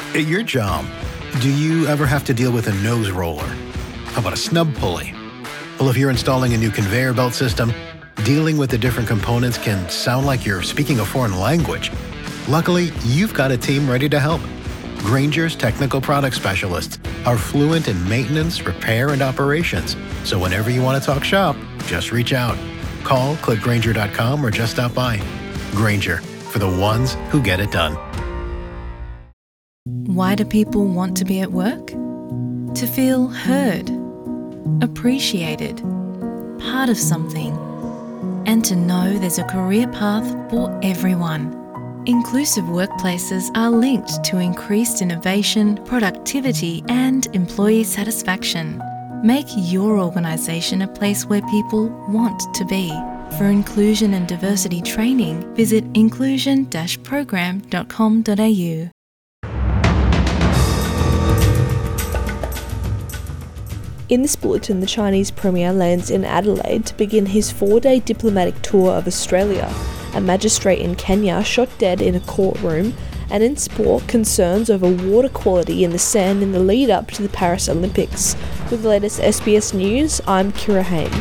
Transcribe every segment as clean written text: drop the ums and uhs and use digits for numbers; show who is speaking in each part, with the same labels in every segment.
Speaker 1: At your job, do you ever have to deal with a nose roller? How about a snub pulley? Well, if you're installing a new conveyor belt system, dealing with the different components can sound like you're speaking a foreign language. Luckily, you've got a team ready to help. Grainger's technical product specialists are fluent in maintenance, repair, and operations. So whenever you want to talk shop, just reach out. Call, click Grainger.com, or just stop by. Grainger, for the ones who get it done.
Speaker 2: Why do people want to be at work? To feel heard, appreciated, part of something, and to know there's a career path for everyone. Inclusive workplaces are linked to increased innovation, productivity, and employee satisfaction. Make your organisation a place where people want to be. For inclusion and diversity training, visit inclusion-program.com.au.
Speaker 3: In this bulletin, the Chinese Premier lands in Adelaide to begin his 4-day diplomatic tour of Australia. A magistrate in Kenya shot dead in a courtroom, and in sport, concerns over water quality in the Seine in the lead up to the Paris Olympics. With the latest SBS News, I'm Kira Hain.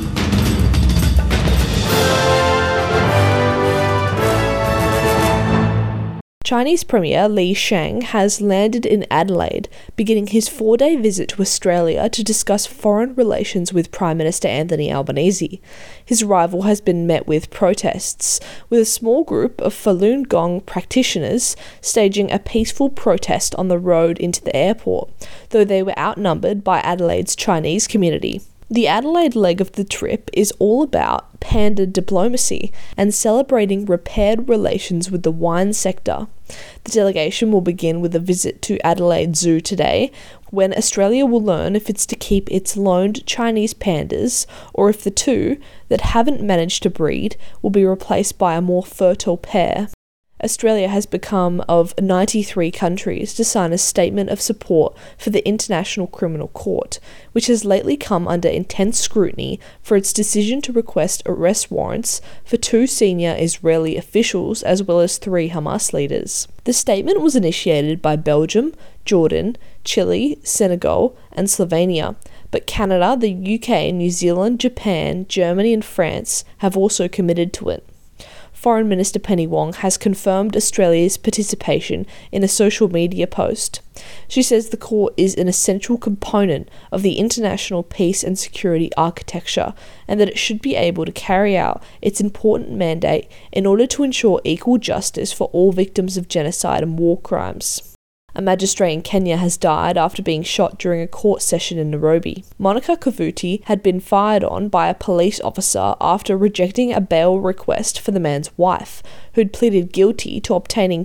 Speaker 3: Chinese Premier Li Shang has landed in Adelaide, beginning his 4-day visit to Australia to discuss foreign relations with Prime Minister Anthony Albanese. His arrival has been met with protests, with a small group of Falun Gong practitioners staging a peaceful protest on the road into the airport, though they were outnumbered by Adelaide's Chinese community. The Adelaide leg of the trip is all about panda diplomacy and celebrating repaired relations with the wine sector. The delegation will begin with a visit to Adelaide Zoo today, when Australia will learn if it's to keep its loaned Chinese pandas or if the two that haven't managed to breed will be replaced by a more fertile pair. Australia has become of 93 countries to sign a statement of support for the International Criminal Court, which has lately come under intense scrutiny for its decision to request arrest warrants for 2 senior Israeli officials as well as 3 Hamas leaders. The statement was initiated by Belgium, Jordan, Chile, Senegal, and Slovenia, but Canada, the UK, New Zealand, Japan, Germany, and France have also committed to it. Foreign Minister Penny Wong has confirmed Australia's participation in a social media post. She says the court is an essential component of the international peace and security architecture, and that it should be able to carry out its important mandate in order to ensure equal justice for all victims of genocide and war crimes. A magistrate in Kenya has died after being shot during a court session in Nairobi. Monica Kavuti had been fired on by a police officer after rejecting a bail request for the man's wife, who'd pleaded guilty to obtaining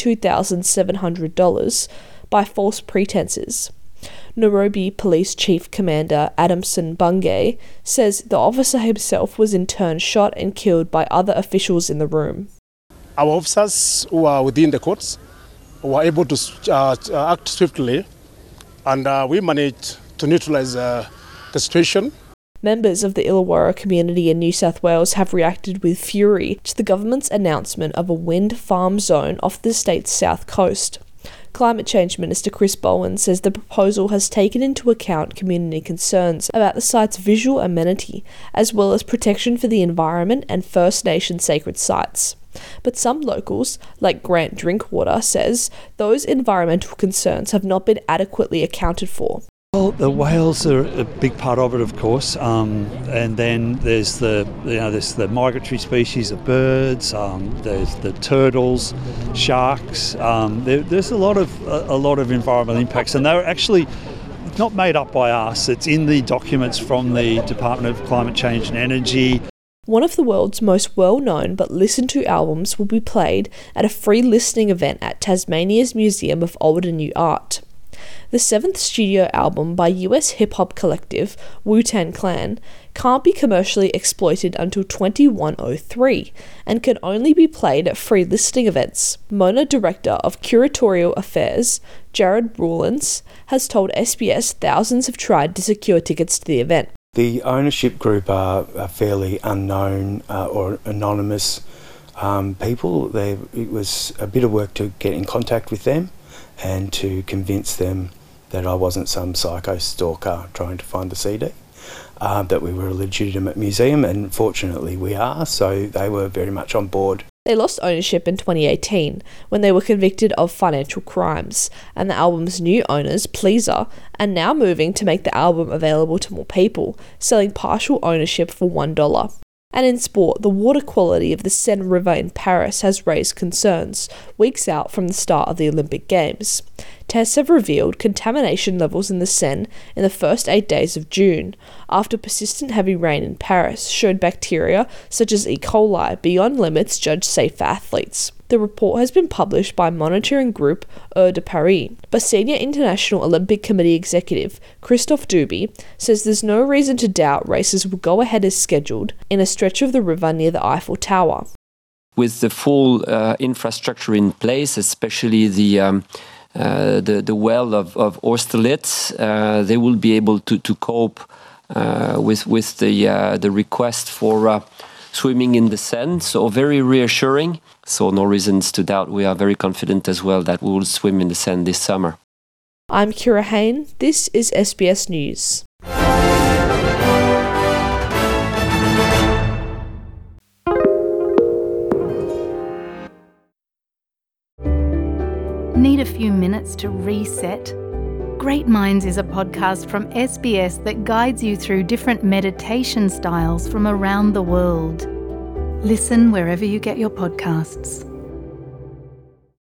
Speaker 3: $22,700 by false pretenses. Nairobi Police Chief Commander Adamson Bungay says the officer himself was in turn shot and killed by other officials in the room.
Speaker 4: Our officers who are within the courts were able to act swiftly, and we managed to neutralize the situation.
Speaker 3: Members of the Illawarra community in New South Wales have reacted with fury to the government's announcement of a wind farm zone off the state's south coast. Climate Change Minister Chris Bowen says the proposal has taken into account community concerns about the site's visual amenity, as well as protection for the environment and First Nation sacred sites. But some locals, like Grant Drinkwater, says those environmental concerns have not been adequately accounted for.
Speaker 5: Well, the whales are a big part of it, of course, and then there's the migratory species of birds. There's the turtles, sharks. There's a lot of environmental impacts, and they're actually not made up by us. It's in the documents from the Department of Climate Change and Energy.
Speaker 3: One of the world's most well-known but listened-to albums will be played at a free listening event at Tasmania's Museum of Old and New Art. The 7th studio album by US hip-hop collective Wu-Tang Clan can't be commercially exploited until 2103 and can only be played at free listening events. Mona Director of Curatorial Affairs, Jared Rawlins, has told SBS thousands have tried to secure tickets to the event.
Speaker 6: The ownership group are fairly unknown or anonymous people. It was a bit of work to get in contact with them. and to convince them that I wasn't some psycho stalker trying to find the CD, that we were a legitimate museum, and fortunately we are, so they were very much on board.
Speaker 3: They lost ownership in 2018 when they were convicted of financial crimes, and the album's new owners, Pleaser, are now moving to make the album available to more people, selling partial ownership for $1. And in sport, the water quality of the Seine River in Paris has raised concerns, weeks out from the start of the Olympic Games. Tests have revealed contamination levels in the Seine in the first 8 days of June, after persistent heavy rain in Paris showed bacteria such as E. coli beyond limits judged safe for athletes. The report has been published by monitoring group Eau de Paris, but senior International Olympic Committee executive Christophe Duby says there's no reason to doubt races will go ahead as scheduled in a stretch of the river near the Eiffel Tower.
Speaker 7: With the full infrastructure in place, especially the well of Austerlitz, they will be able to cope with the request for swimming in the Seine. So very reassuring. So no reasons to doubt. We are very confident as well that we will swim in the Seine this summer.
Speaker 3: I'm Kira Hain. This is SBS News.
Speaker 8: Need a few minutes to reset? Great Minds is a podcast from SBS that guides you through different meditation styles from around the world. Listen wherever you get your podcasts.